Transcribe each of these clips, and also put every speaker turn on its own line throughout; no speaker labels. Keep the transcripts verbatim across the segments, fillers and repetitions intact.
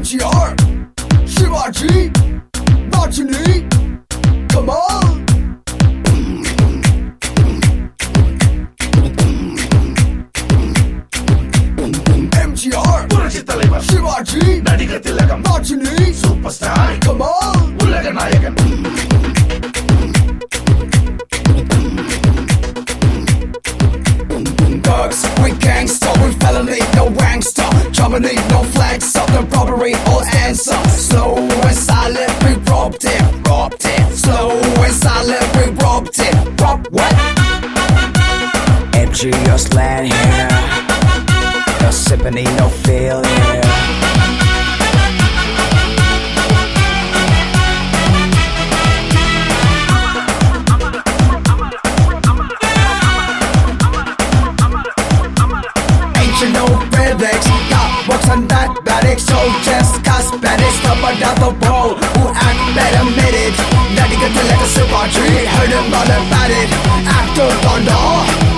G R, Shivaji, Rajini, come on. M G R, Shivaji, Rajini,
Superstar,
come on.
Ulaga Nayakan.
Thugs, we gangsta, we felony, no wankster. Germany, no flags, southern robbery, all answer. Slow and silent, we robbed it, robbed it. Slow and silent, we robbed it, robbed what?
M G R slant here. No symphony, no failure.
No predicts, got books on mathematics, so just cosmetics, covered out the ball, who act better minute. Daddy got to like a Shivaji, heard him all about it. Actor Thunder.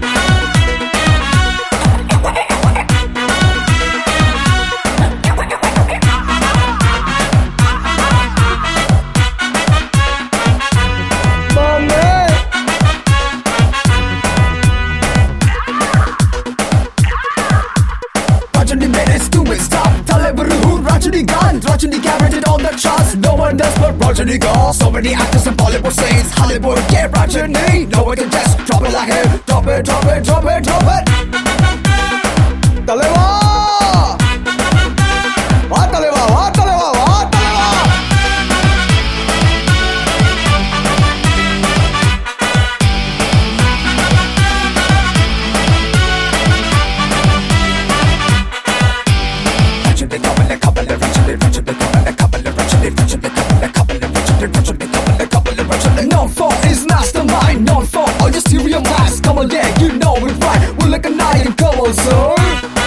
Rajini made it stupid stop. Taliburu, Rajini gone. Rajini guaranteed all the charts. No one does but Rajini gone. So many actors in Bollywood scenes. Hollywood, yeah, Rajini. No one can just drop it like him. Drop it, drop it, drop it, drop it. Taleva! What Taleva? What Taleva? What Taleva? Known for his mastermind, known for all your serial lies. Come on, yeah, you know it right. We're like a night and come on, sir.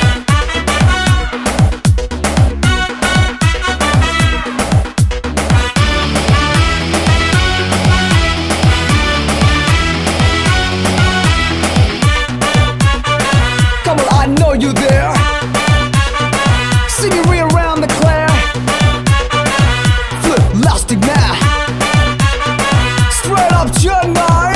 Come on, I know you there. See me rearound the glare. Flip, elastic now. Straight up Chennai.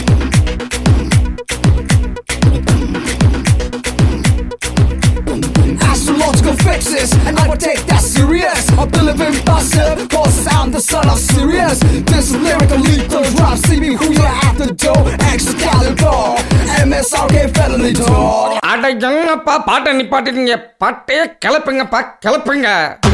Astrological fixes, and I would take that serious. I believe in passive, cause I'm the son of Sirius. This is lyrical lethal drop. See me who you're at the door. Excalibur, M S R K felony door.
அட என்னப்பா பாட்டை நிப்பாட்டிட்டீங்க, பாட்டே கிளப்புங்கப்பா கிளப்புங்க.